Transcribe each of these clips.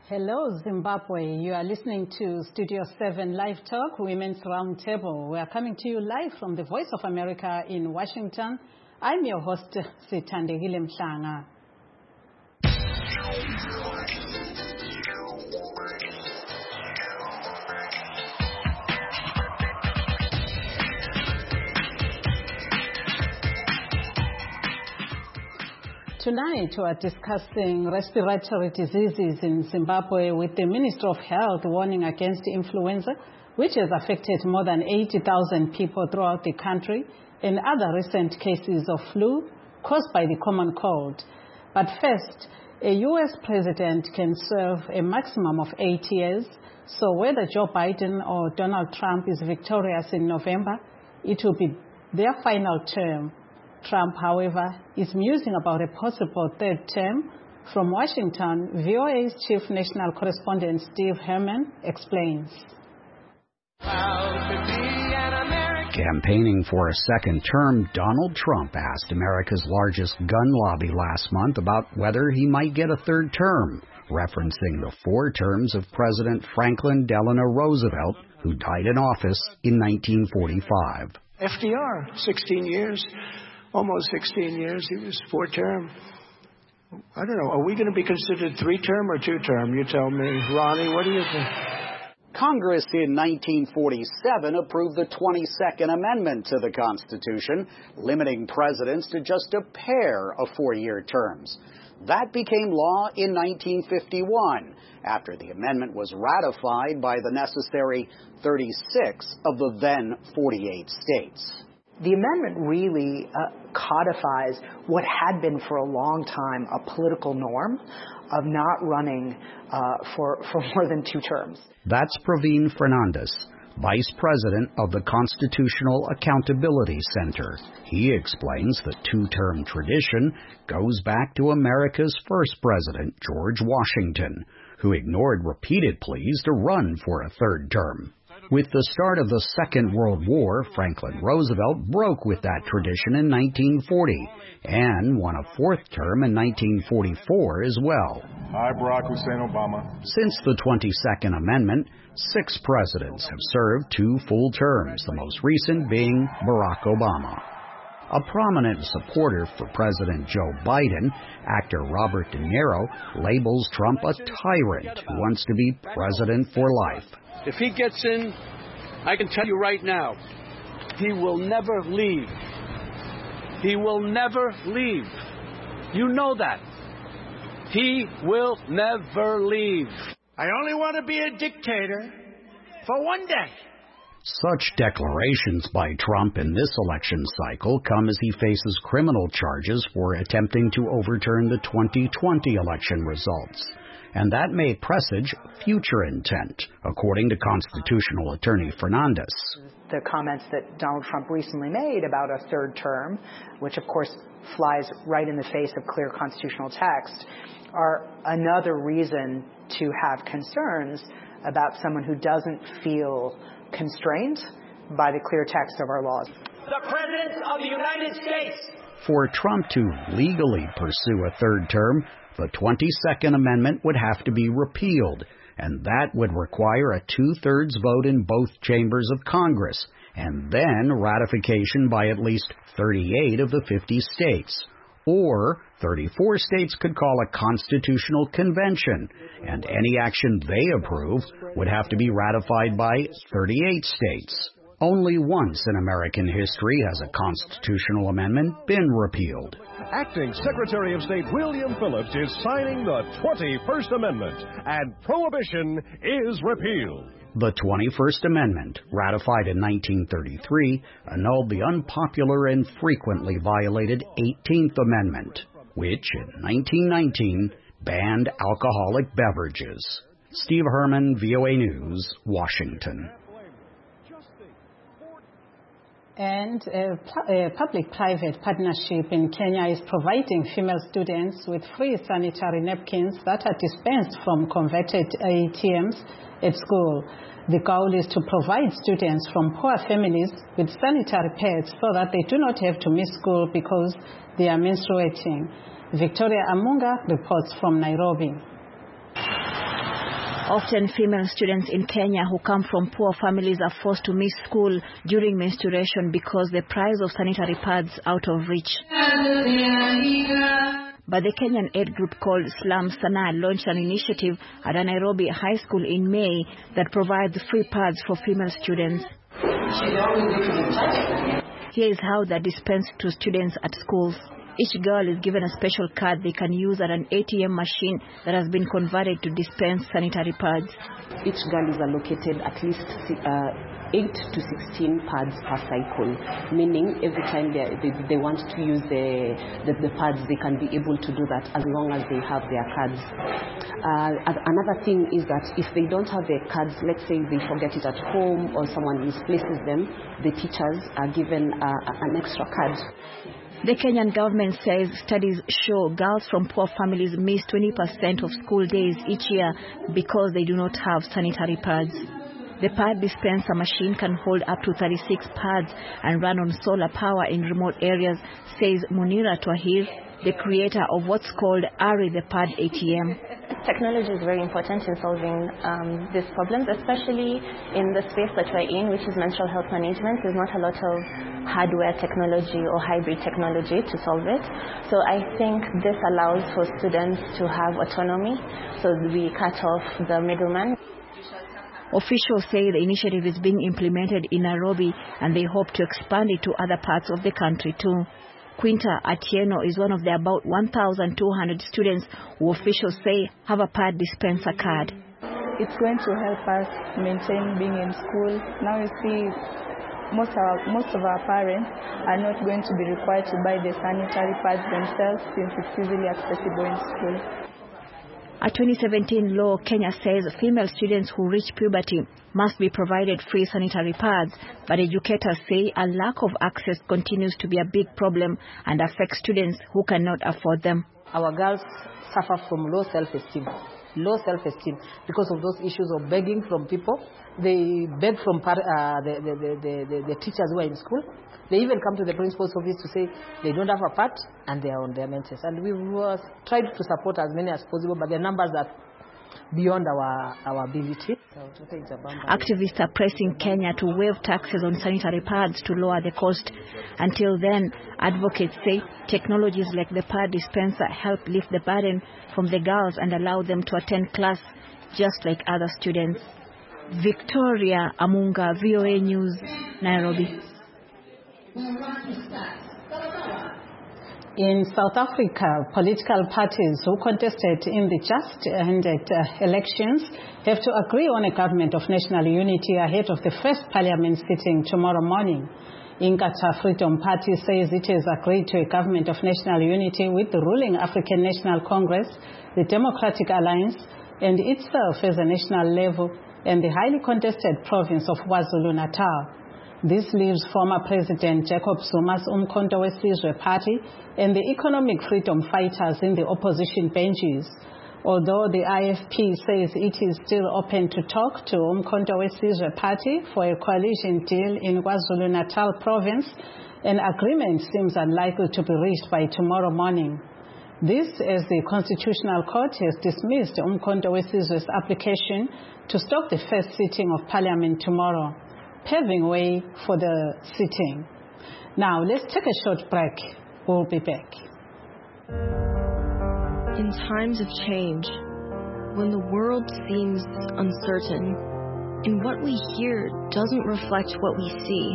Hello, Zimbabwe. You are listening to Studio 7 Live Talk, Women's Roundtable. We are coming to you live from the Voice of America in Washington. I'm your host, Sithandekile Mhlanga. Tonight, we are discussing respiratory diseases in Zimbabwe with the Minister of Health warning against influenza, which has affected more than 80,000 people throughout the country, and other recent cases of flu caused by the common cold. But first, a U.S. president can serve a maximum of 8 years, so whether Joe Biden or Donald Trump is victorious in November, it will be their final term. Trump, however, is musing about a possible third term. From Washington, VOA's chief national correspondent Steve Herman explains. Campaigning for a second term, Donald Trump asked America's largest gun lobby last month about whether he might get a third term, referencing the 4 terms of President Franklin Delano Roosevelt, who died in office in 1945. FDR, 16 years. Almost 16 years. He was 4-term. I don't know. Are we going to be considered 3-term or 2-term? You tell me. Ronnie, what do you think? Congress in 1947 approved the 22nd Amendment to the Constitution, limiting presidents to just a pair of 4-year terms. That became law in 1951, after the amendment was ratified by the necessary 36 of the then 48 states. The amendment really codifies what had been for a long time a political norm of not running for more than 2 terms. That's Praveen Fernandes, Vice President of the Constitutional Accountability Center. He explains the 2-term tradition goes back to America's first president, George Washington, who ignored repeated pleas to run for a 3rd term. With the start of the Second World War, Franklin Roosevelt broke with that tradition in 1940 and won a 4th term in 1944 as well. I, Barack Hussein Obama. Since the 22nd Amendment, 6 presidents have served 2 full terms, the most recent being Barack Obama. A prominent supporter for President Joe Biden, actor Robert De Niro, labels Trump a tyrant who wants to be president for life. If he gets in, I can tell you right now, he will never leave. He will never leave. You know that. He will never leave. I only want to be a dictator for one day. Such declarations by Trump in this election cycle come as he faces criminal charges for attempting to overturn the 2020 election results. And that may presage future intent, according to constitutional attorney Fernandes. The comments that Donald Trump recently made about a 3rd term, which of course flies right in the face of clear constitutional text, are another reason to have concerns about someone who doesn't feel constrained by the clear text of our laws. The President of the United States. For Trump to legally pursue a 3rd term, the 22nd Amendment would have to be repealed, and that would require a 2/3 vote in both chambers of Congress, and then ratification by at least 38 of the 50 states. Or 34 states could call a constitutional convention, and any action they approve would have to be ratified by 38 states. Only once in American history has a constitutional amendment been repealed. Acting Secretary of State William Phillips is signing the 21st Amendment, and Prohibition is repealed. The 21st Amendment, ratified in 1933, annulled the unpopular and frequently violated 18th Amendment, which in 1919 banned alcoholic beverages. Steve Herman, VOA News, Washington. And a public-private partnership in Kenya is providing female students with free sanitary napkins that are dispensed from converted ATMs at school. The goal is to provide students from poor families with sanitary pads so that they do not have to miss school because they are menstruating. Victoria Amunga reports from Nairobi. Often female students in Kenya who come from poor families are forced to miss school during menstruation because the price of sanitary pads out of reach. But the Kenyan aid group called Slum Sana launched an initiative at a Nairobi high school in May that provides free pads for female students. Here is how they're dispensed to students at schools. Each girl is given a special card they can use at an ATM machine that has been converted to dispense sanitary pads. Each girl is allocated at least 8 to 16 pads per cycle, meaning every time they want to use the pads, they can be able to do that as long as they have their cards. Another thing is that if they don't have their cards, let's say they forget it at home or someone misplaces them, the teachers are given an extra card. The Kenyan government says studies show girls from poor families miss 20% of school days each year because they do not have sanitary pads. The pad dispenser machine can hold up to 36 pads and run on solar power in remote areas, says Munira Twahir, the creator of what's called Ari the Pad ATM. Technology is very important in solving these problems, especially in the space that we're in, which is menstrual health management. There's not a lot of hardware technology or hybrid technology to solve it. So I think this allows for students to have autonomy, so we cut off the middleman. Officials say the initiative is being implemented in Nairobi and they hope to expand it to other parts of the country too. Quinta Atieno is one of the about 1,200 students who officials say have a pad dispenser card. It's going to help us maintain being in school. Now you see most of our parents are not going to be required to buy the sanitary pads themselves since it's easily accessible in school. A 2017 law, Kenya says female students who reach puberty must be provided free sanitary pads, but educators say a lack of access continues to be a big problem and affects students who cannot afford them. Our girls suffer from low self-esteem because of those issues of begging from people. They beg from the teachers who are in school. They even come to the principal's office to say they don't have a pad and they are on their menses. And we've tried to support as many as possible, but the numbers are beyond our ability. Activists are pressing Kenya to waive taxes on sanitary pads to lower the cost. Until then, advocates say technologies like the pad dispenser help lift the burden from the girls and allow them to attend class just like other students. Victoria Amunga, VOA News, Nairobi. In South Africa, political parties who contested in the just-ended elections have to agree on a government of national unity ahead of the first parliament sitting tomorrow morning. Inkatha Freedom Party says it has agreed to a government of national unity with the ruling African National Congress, the Democratic Alliance, and itself as a national level, and the highly contested province of KwaZulu-Natal. This leaves former President Jacob Zuma's Umkhonto weSizwe Party and the Economic Freedom Fighters in the opposition benches. Although the IFP says it is still open to talk to Umkhonto weSizwe Party for a coalition deal in KwaZulu-Natal province, an agreement seems unlikely to be reached by tomorrow morning. This as the Constitutional Court has dismissed Umkhonto weSizwe's application to stop the first sitting of Parliament tomorrow, paving way for the sitting. Now, let's take a short break. We'll be back. In times of change, when the world seems uncertain, and what we hear doesn't reflect what we see,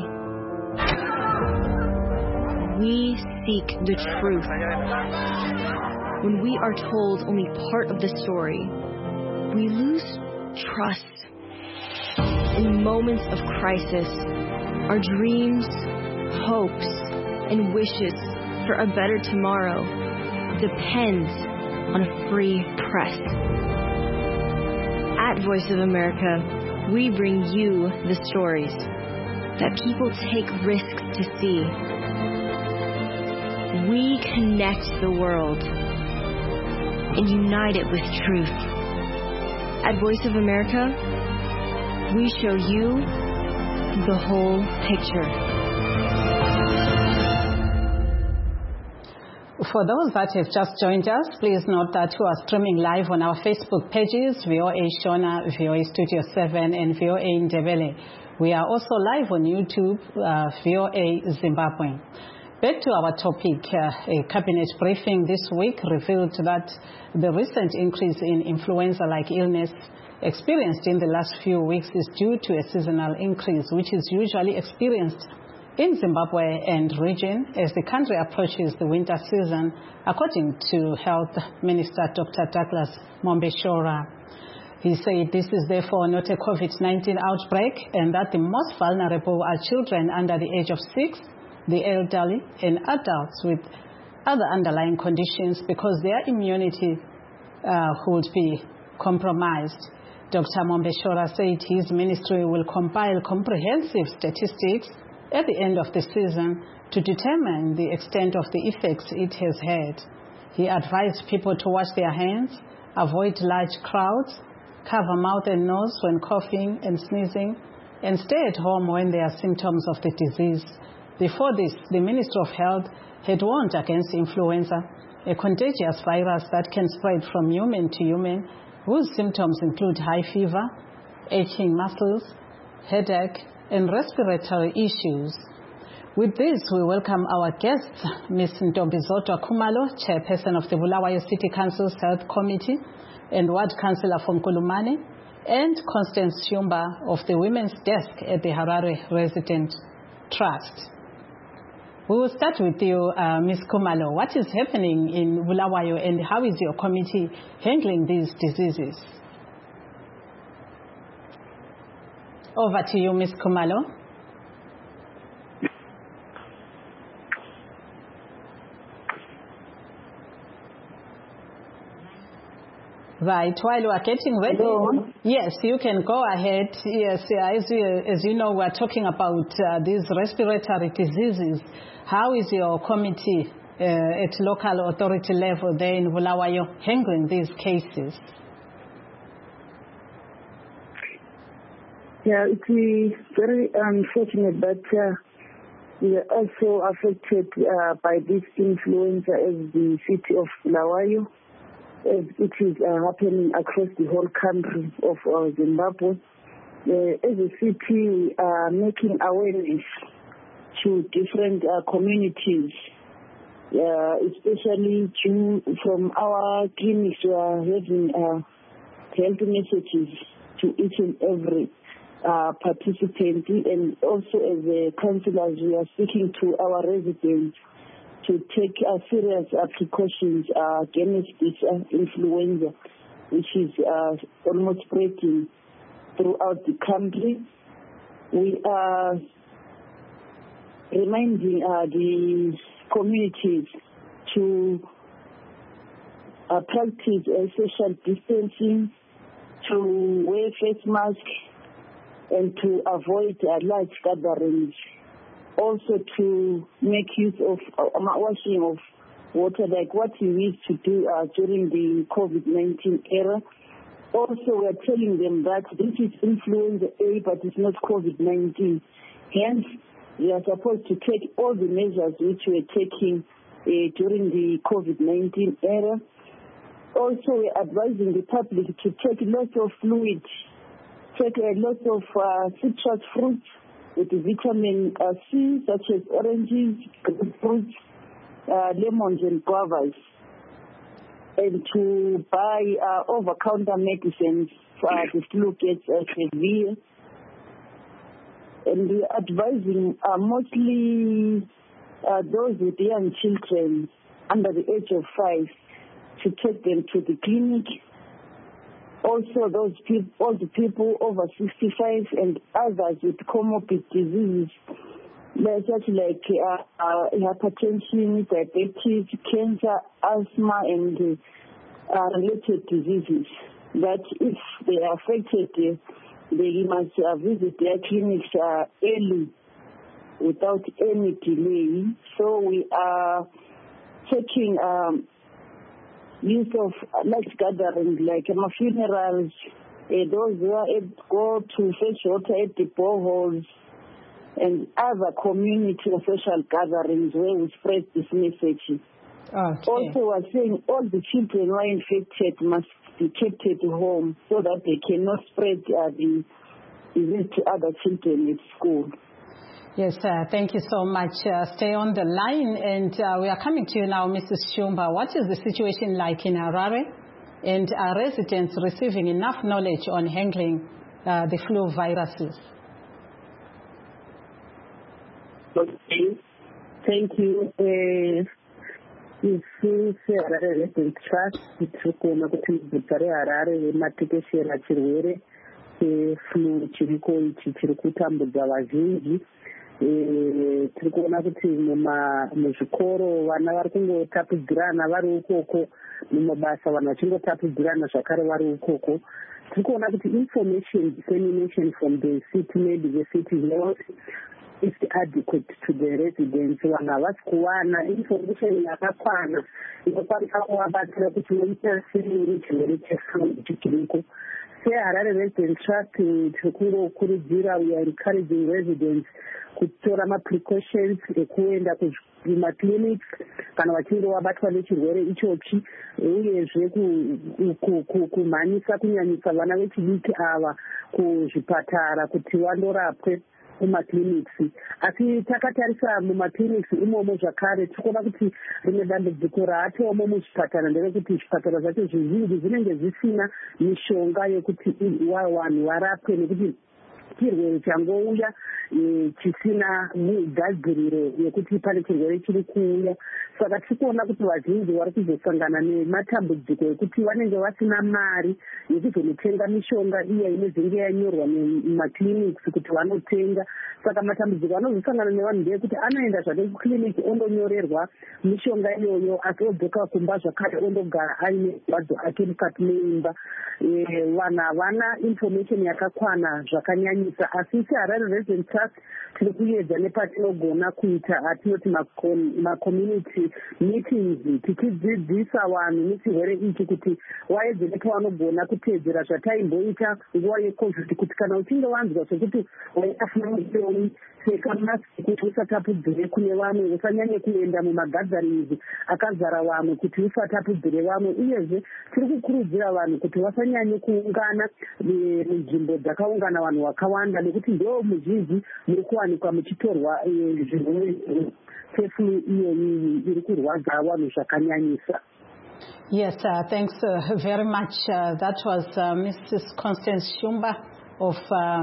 we seek the truth. When we are told only part of the story, we lose trust. In moments of crisis, our dreams, hopes, and wishes for a better tomorrow depends on a free press. At Voice of America, we bring you the stories that people take risks to see. We connect the world and unite it with truth. At Voice of America, we show you the whole picture. For those that have just joined us, please note that we are streaming live on our Facebook pages, VOA Shona, VOA Studio 7, and VOA Ndebele. We are also live on YouTube, VOA Zimbabwe. Back to our topic, a cabinet briefing this week revealed that the recent increase in influenza-like illness experienced in the last few weeks is due to a seasonal increase, which is usually experienced in Zimbabwe and region as the country approaches the winter season, according to Health Minister Dr. Douglas Mombeshora. He said this is therefore not a COVID-19 outbreak and that the most vulnerable are children under the age of 6, the elderly, and adults with other underlying conditions because their immunity would be compromised. Dr. Mombeshora said his ministry will compile comprehensive statistics at the end of the season to determine the extent of the effects it has had. He advised people to wash their hands, avoid large crowds, cover mouth and nose when coughing and sneezing, and stay at home when there are symptoms of the disease. Before this, the Minister of Health had warned against influenza, a contagious virus that can spread from human to human, whose symptoms include high fever, aching muscles, headache, and respiratory issues. With this, we welcome our guests, Ms. Ntombizodwa Khumalo, Chairperson of the Bulawayo City Council's Health Committee, and Ward Councillor from Nkulumane, and Constance Shumba of the Women's Desk at the Harare Resident Trust. We will start with you, Ms. Khumalo. What is happening in Bulawayo and how is your committee handling these diseases? Over to you, Ms. Khumalo. Right, while you are getting ready. Hello. Yes, you can go ahead. Yes, as you know, we're talking about these respiratory diseases. How is your committee at local authority level there in Bulawayo handling these cases? Yeah, it's very unfortunate that we are also affected by this influenza as the city of Bulawayo, as it is happening across the whole country of Zimbabwe. As a city, we are making awareness to different communities, especially from our clinics. We are having health messages to each and every participant, and also as councillors, we are speaking to our residents to take serious precautions against this influenza, which is almost spreading throughout the country. We are reminding the communities to practice social distancing, to wear face masks, and to avoid large gatherings. Also to make use of washing of water like what we used to do during the COVID-19 era. Also, we are telling them that this is influenza A, but it's not COVID-19. Hence, we are supposed to take all the measures which we are taking during the COVID-19 era. Also, we are advising the public to take lots of fluid, take a lot of citrus fruits with vitamin C, such as oranges, grapefruits, lemons, and guavas, and to buy over-counter medicines for the flu gets severe. And we are advising mostly those with young children under the age of 5 to take them to the clinic. Also, all the people over 65 and others with comorbid diseases, such like hypertension, diabetes, cancer, asthma, and related diseases, that if they are affected, they must visit their clinics early without any delay. So we are taking use of large gatherings like funerals, those who go to fetch water at the boreholes, and other community or social gatherings where we spread this message Okay. Also was saying all the children who are infected must be kept at home so that they cannot spread the disease to other children at school. Yes, thank you so much. Stay on the line, and we are coming to you now, Mrs. Shumba. What is the situation like in Harare? And are residents receiving enough knowledge on handling the flu viruses? Okay, thank you. Harare Resident Trust tirikuona kuti guta reHarare matekeshera chirwere cheflu chiriko ichi chiri kutambudza vazhinji. Tirikuona kuti muzvikoro vana vari kungotapudzirana vari ukoko, mumabasa vanhu vachingotapudzirana zvakare vari ukoko. Tirikuona kuti information dissemination from the city, maybe the city is adequate to the residents. Vanhu havasi kuwana information yakakwana inokwanisa kuvabatsira kuti voita sei chirwere cheflu ichi chiriko. SeHarare Resident Trust tirikukurudzira, we are encouraging residents kutora maprecautions ekuenda kumaclinics kana vachinge vabatwa nechirwere ichochi, uyezve kumhanyisa kunyanyisa vana vechidiki ava kuzvipatara kuti vandorapwe kumaclinics. Asi takatarisa mumaclinics imomo zvakare tirikuona kuti rimwe dambudziko raatomo muzvipatara nderekuti zvipatara zvacho zvizhinji zvinenge zvisina mishonga yekuti vanhu varapwe, nekuti chirwere changouya chisina gadziriro yekuti pane chirwere chiri kuuya. Saka tirikuona kuti vazhinji vari kuzosangana nematambudziko ekuti vanenge vasina mari yekuzonotenga mishonga iya inozenge yanyorwa nemaclinics kuti vanotenga. Saka matambudziko anozosangana nevanhu ndeyekuti anoenda zvake kuclinic ondonyorerwa mishonga iyoyo, asi odzoka kumba zvakare ondogara aine marwadzo ake mukati meimba. Vanhu havana information yakakwana zvakanyanyisa, asi seHarare Resident Trust tiri kuedza nepatinogona kuita atinoti macommunity meetings, tichidzidzisa vanhu nechirwere ichi kuti vaedze nepavanogona kuteedzera zvataimboita nguva yeCovid, kuti kana uchinge wanzwa zvekuti waitafuna pfeka masiki kuti usatapudzire kune vamwe, usanyanye kuenda mumagatherings akazara vamwe kuti usatapudzire vamwe. Uyezve tiri kukurudzira vanhu kuti vasanyanye kuungana munzvimbo dzakaungana vanhu vakawanda, nekuti ndo muzhinji muri kuwanikwa muchitorwa zvirwere cheflu iyoyi iri kurwadza vanhu zvakanyanyisa. Yes, thanks very much. That was Mrs. Constance Shumba of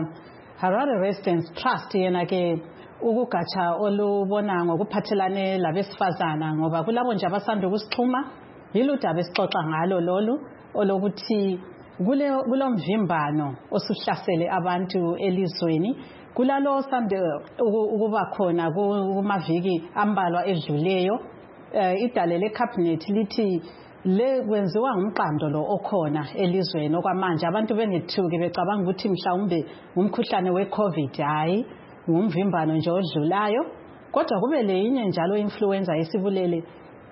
Harare Residents Trust. Yena ke ukugatsha olubona ngokuphathelane labesifazana, ngoba kulabo nje abasanda ukusixhuma yiludaba esixoxa ngalo lolu olokuthi kulo mvimbano osuhlasele abantu elizweni, kulalo osande ukuba khona kumaviki ambalwa edluleyo. Idale lecabinet lithi le kwenziwa ngumqando lo okhona elizweni okwamanje, abantu bengethuki becabanga ukuthi mhlawumbe umkhuhlane weCovid, hayi ngumvimbano nje odlulayo, kodwa kube leyinye njalo influenza esibulele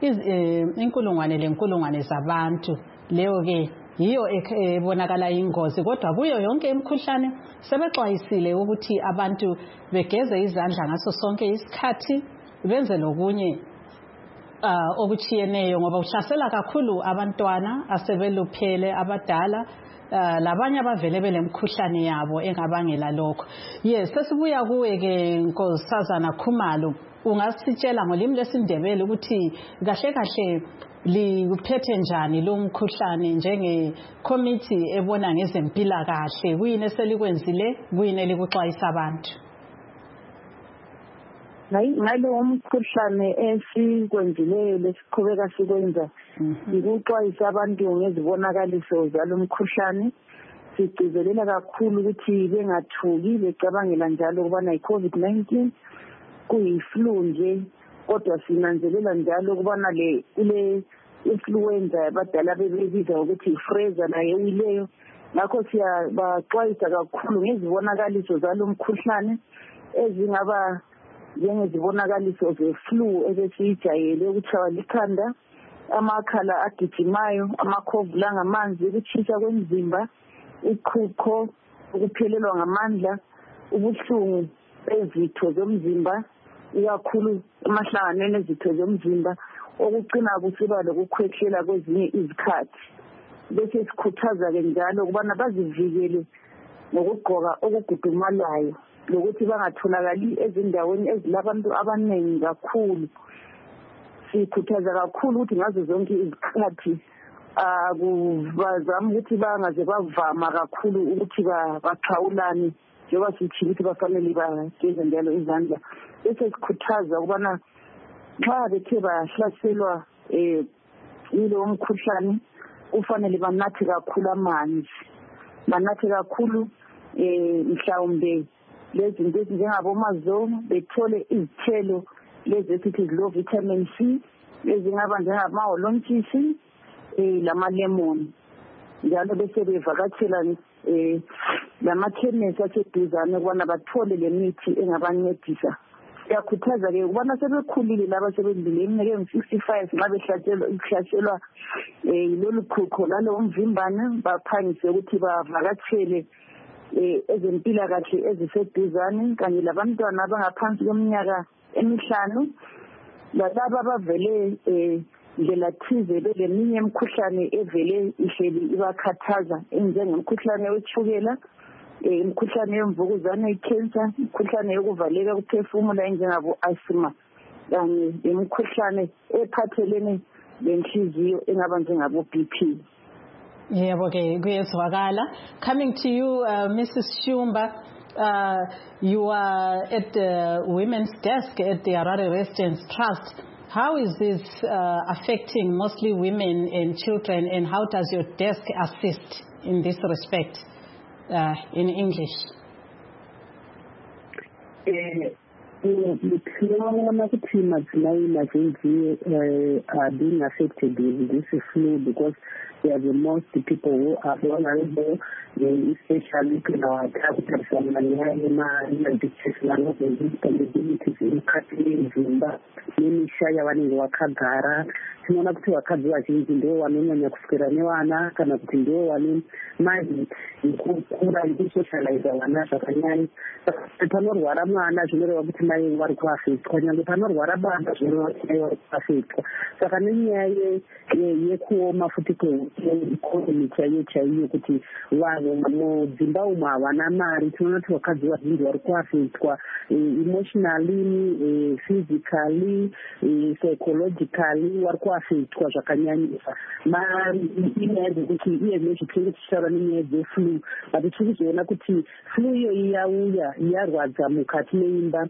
inkulungwane zabantu. Leyo ke yiyo ebonakala ingozi, kodwa kuyo yonke imikhuhlane sebexwayisile ukuthi abantu begeze izandla ngaso sonke isikhathi, benze lokunye okuchiyeneyo, ngoba uhlasela kakhulu abantwana asebeluphele, abadala, labanye abavele belemkhuhlane yabo engabangela lokho. Yes, sesibuya kuwe ke Nkosazana Khumalo, ungasitshela ngolimi lesindebele ukuthi kahle kahle liphethe njani lo mkhuhlane njenge committee ebona ngezempilakahle, kuyini eselikwenzile, kuyini elikuxwayisa abantu? Ngalo umkhuhlane esikwenzileyo lesiqhubeka sikwenza ukuxwayisa abantu ngezibonakaliso zalo mkhuhlane. Sigcizelela kakhulu ukuthi bengathuki becabangela njalo ukubana iCovid-19 kuyiflu nje, kodwa sinanzelela njalo ukubana le influenza abadala bebebiza ukuthi ifreza nayo ewileyo. Ngakho siyabaxwayisa kakhulu ngezibonakaliso zalo mkhuhlane ezingaba njengezibonakaliso ze-flu ebesiyijayele, ukutshaywa likhanda, amakhala agijimayo, amakhovula ngamanzi, ukutshisa kwemzimba, uqhuqho, ukuphelelwa ngamandla, ubuhlungu bezitho zomzimba, ikakhulu emahlanganweni ezitho zomzimba, okucina kusiba lokukhwehlela kwezinye izikhathi. Bese sikhuthaza-ke njalo ukubana bazivikele ngokugqoka okugudumalayo lokuthi bangatholakali ezindaweni ezilabantu abaningi kakhulu. Sikhuthaza kakhulu ukuthi ngazo zonke izikhathi bazama ukuthi bangaze bavama kakhulu ukuthi baxhawulane njengoba sithi ukuthi bafanele bageze njalo izandla. Bese sikhuthaza ukubana xa bethe bahlaselwa yilo mkhuhlane kufanele banathe kakhulu amanzi, banathe kakhulu mhlawumbe lezi zinto ezinjengabomazomo, bethole izithelo lezi esithi zilo vitamin C ezingaba njengamaholontshisi lama-lemon. Njalo bese bevakatshela lamakhemesi aseduzane ukubana bathole le mithi engabancedisa. Siyakhuthaza-ke ukubana sebekhulile laba sebedlule iminyaka engu-65 nxa behlaselwa yilolu khukho lalo umvimbane baphangise ukuthi bavakatshele ezempilakahle eziseduzane kanye labantwana abangaphansi kweminyaka 5 lalaba abavele ndlela thize beleminye imikhuhlane evele ihleli ibakhathaza enjengemkhuhlane wetshukela, imkhuhlane yemvukuzane i-cancer, imkhuhlane yokuvaleka ukuphefumula enjengabo asthma kanye imkhuhlane ephathelene lenhliziyo engaba njengabo BP. Yebo ke kuyezwakala. Coming to you, Mrs. Shumba, you are at the Women's Desk at the Harare Residence Trust. How is this affecting mostly women and children, and how does your desk assist in this respect in English? Are being affected with this flu because they are the most people who are vulnerable, especially in our capital, Somalia, Nimishaya vanenge vakagara tinoona kuti vakadzi vazhinji ndivo vanonyanya kuswera nevana kana kuti ndivo vane mari yekukura nekusocializa vana zvakanyanya. Panorwara mwana zvinoreva kuti mai vari kuafektwa, nyange panorwara baba zvinoreva kuti mai vari kuafektwa. Saka nenyaya yekuoma futi kweikonomi chaiyo kuti vanhu mudzimba umo havana mari, tinoona kuti vakadzi vazhinji vari kuafektwa emotionally, physically, psychologically vari kuafektwa zvakanyanyisa. Inyaya dzekuti iye nezvitinge tichitaura nenyaya dzeflu, but tiri kuzoona kuti flu iyoyi yauya yarwadza mukati meimba,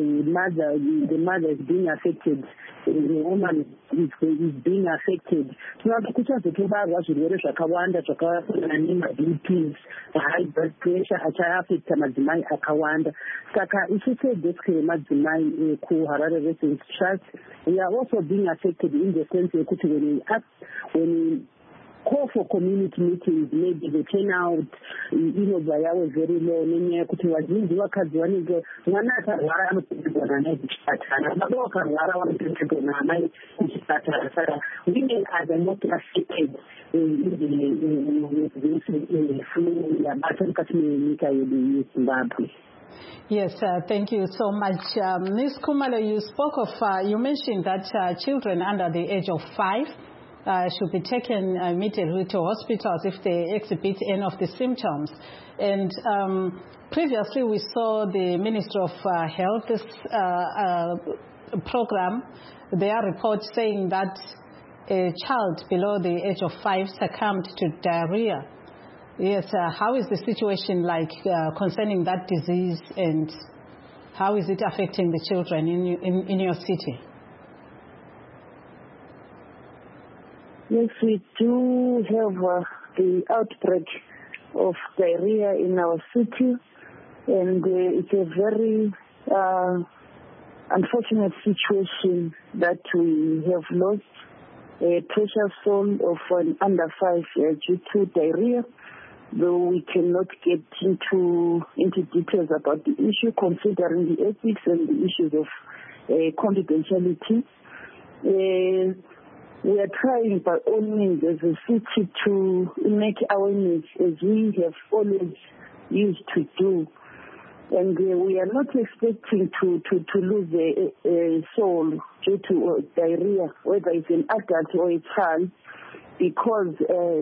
the mother is being affected, the woman is being affected. Tinoona kuti kuchazotobarwa zvirwere zvakawanda zvakafanana nema-BPs, high blood pressure achaafekta madzimai akawanda. Saka isu sedesk remadzimai kuHarare Residence Trust, we are also being affected in the sense yekuti when we call for community meetings, maybe the turnout inobva yavo very low nenyaya yekuti vazhinji vakadzi vanenge mwana akarwara anotenderwa naye kuchipatara, baba vakarwara vanotenderwa naamai kuchipatara. Saka women are the most affected in the flu yabata mukati menyika yedu yeZimbabwe. Yes, thank you so much. Ms. Khumalo, you spoke of, you mentioned that children under the age of 5 should be taken immediately to hospitals if they exhibit any of the symptoms. And previously we saw the Ministry of Health's program, their report saying that a child below the age of 5 succumbed to diarrhea. Yes, how is the situation like concerning that disease, and how is it affecting the children in your city? Yes, we do have the outbreak of diarrhea in our city, and it's a very unfortunate situation that we have lost a precious soul of an under 5 due to diarrhea. Though we cannot get into details about the issue, considering the ethics and the issues of confidentiality. We are trying by all means as a city to make awareness, as we have always used to do. And we are not expecting to lose a soul due to diarrhea, whether it's an adult or a child, because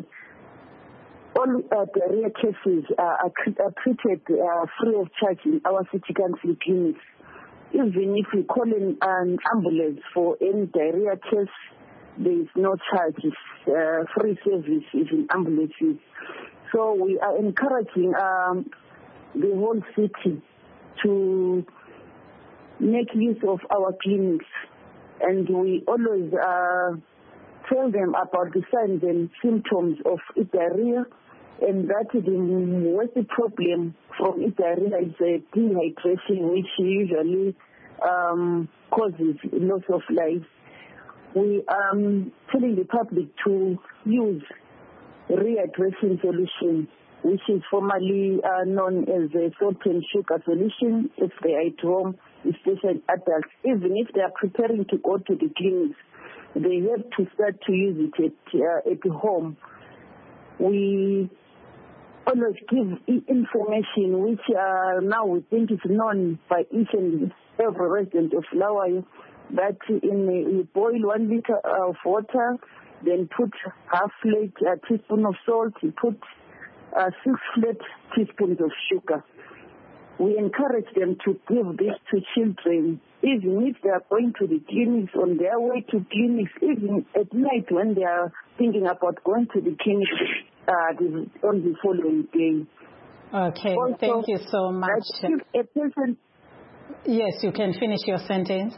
all diarrhea cases are treated free of charge in our city council clinics. Even if we call in an ambulance for any diarrhea case, there is no charges, free service in ambulances. So we are encouraging the whole city to make use of our clinics, and we always tell them about the signs and symptoms of diarrhea, and that the worst problem from diarrhea is dehydration, which usually causes loss of life. We are telling the public to use rehydration solution, which is formerly known as a salt and sugar solution if they are at home, especially adults. Even if they are preparing to go to the clinics, they have to start to use it at home. We always give information which now we think is known by each and every resident of Bulawayo, that you boil 1 liter of water, then put half flat teaspoon of salt, you put 6 flat teaspoons of sugar. We encourage them to give this to children, even if they are going to the clinics, on their way to clinics, even at night when they are thinking about going to the clinic on the following day. Okay, also, thank you so much. If a person... Yes, you can finish your sentence.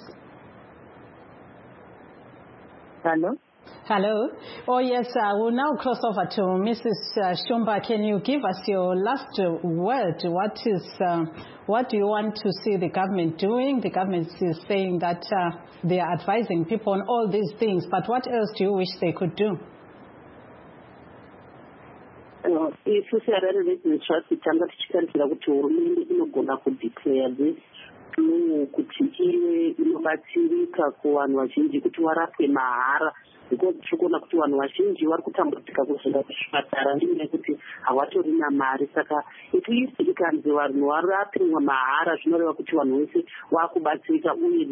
Hello? Hello. Oh, yes, we'll now cross over to Mrs. Shumba. Can you give us your last word? What do you want to see the government doing? The government is saying that they are advising people on all these things, but what else do you wish they could do? If we are really interested, I'm not sure that we will declare this. Kuti iwe inobatsirika kuvanhu vazhinji kuti varapwe mahara, because tirikuona kuti vanhu vazhinji vari kutambudzika kuzoenda kuzvipatara nenyaya yekuti havatori namari. Saka at least ikanzi vanhu varapiwa mahara, zvinoreva kuti vanhu vese vakubatsirika uye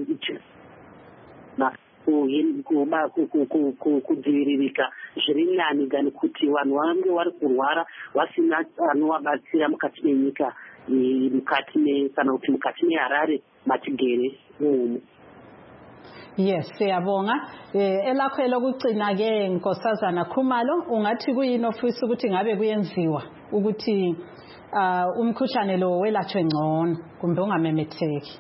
kudziviririka zviri nani than kuti vanhu vange vari kurwara vasina anovabatsira mukati menyika, kana kuti mukati meHarare matigere umu. Yes, siyabonga. Elakho elokugcina ke Nkosazana Khumalo, ungathi kuyini ofisa ukuthi ngabe kuyenziwa ukuthi umkhuhlane lo welatshwe ngcono kumbe ungamemetheki?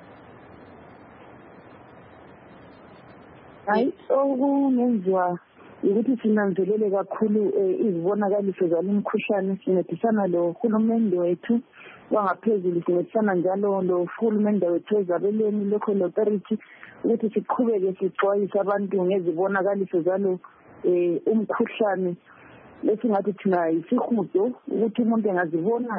Hayi, okungenziwa ukuthi sinanzelele kakhulu izibonakaliso zalo mkhuhlane, sincedisana lo hulumende wethu wangaphezulu, sincedisana njalo lo hulumende wethu ezabelweni local authority, ukuthi siqhubeke sixwayisa abantu ngezibonakaliso zalo umkhuhlane. Lesingathi thina isihudo ukuthi umuntu engazibona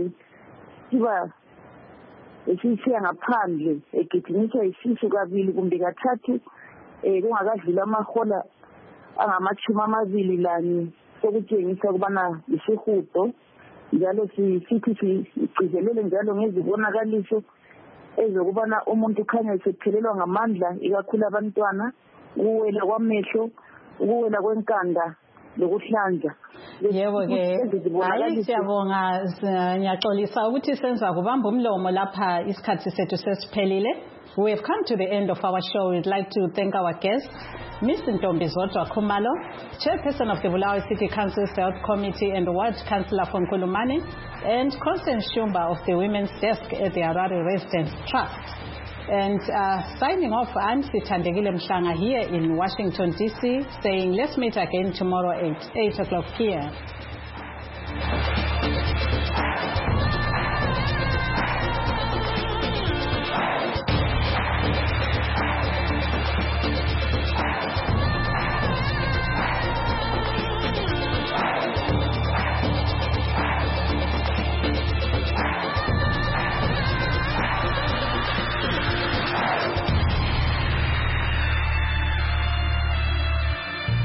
esisiya ngaphandle egijinyiswa isisu kabili kumbe kathathu kungakadlula amahola angama-24 sokutshengisa ukubana isihudo. Njalo sithi sigcizelele njalo ngezibonakaliso ezokubana umuntu ukhanya esephelelwa ngamandla, ikakhulu abantwana, ukuwela kwamehlo, ukuwela kwenkanda lokuhlanza. Yebo ke, hayi siyabonga, ngiyaxolisa ukuthi senza kubamba umlomo lapha isikhathi sethu sesiphelile. We have come to the end of our show. We'd like to thank our guests, Ms. Ntombizodwa Khumalo, Chairperson of the Bulawayo City Council's Health Committee and Ward Councillor from Kulumani, and Constance Shumba of the Women's Desk at the Harare Residence Trust. And signing off, I'm Sithandegile Mhlanga here in Washington, D.C., saying let's meet again tomorrow at 8 o'clock p.m.